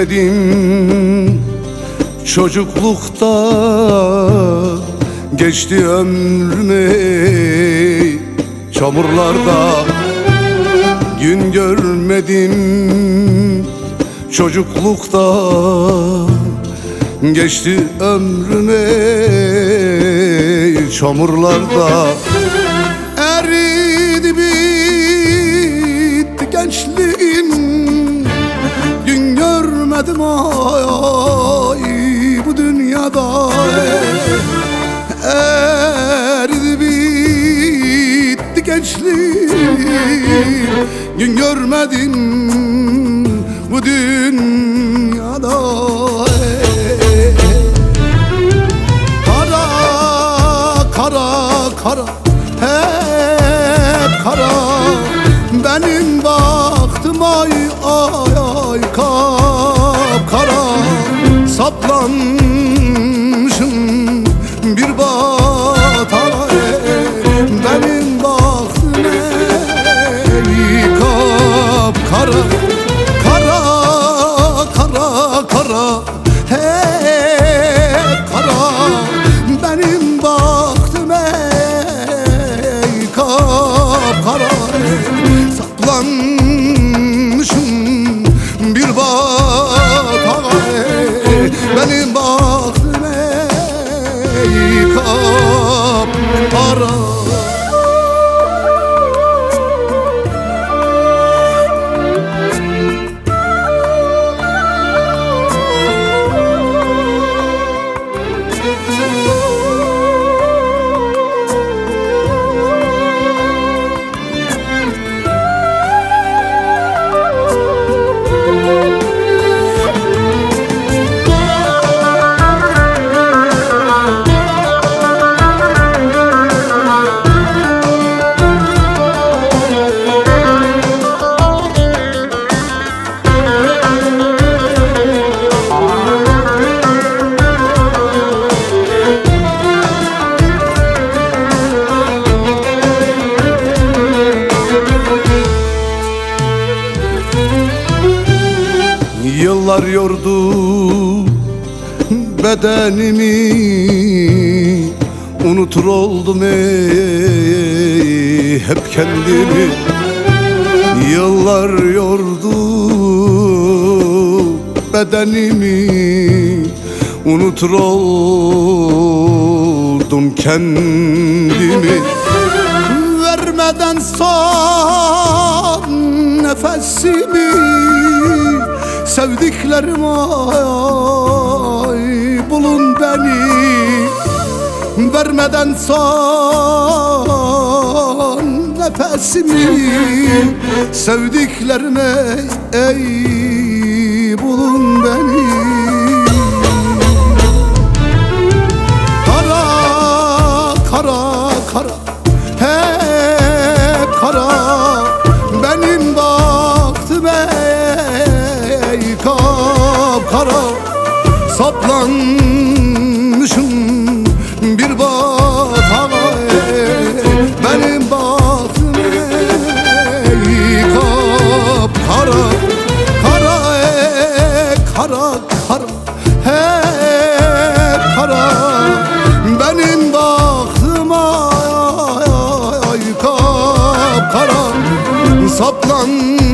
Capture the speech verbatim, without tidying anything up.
görmedim çocuklukta, geçti ömrümü çamurlarda. Gün görmedim çocuklukta, geçti ömrümü çamurlarda. Eridi bitti gençliğim, gün görmedim ay bu dünyada. Eridi bitti gençliğim, gün görmedim bu dünyada. Kara kara kara, hep kara benim baktım ay ay ay. Kapkara saplanmışım bir batağa, benim baktım ey kapkara. Kara kara kara, hep kara benim baktım ey kapkara. Saplanmışım bir batağa, benim baktım ey kapkara. Yıllar yordu bedenimi, unutur oldum ey hep kendimi. Yıllar yordu bedenimi, unutur oldum kendimi. Vermeden son nefesimi sevdiklerim ay bulun beni. Vermeden son nefesimi sevdiklerime ey bulun beni. Kara kara kara, hep kara benim baktım ey kapkara. Saplanmışım bir batağa, benim baktım ey kapkara. Kara ey kara kara, hep kara benim baktım ay ay ay kapkara. Saplan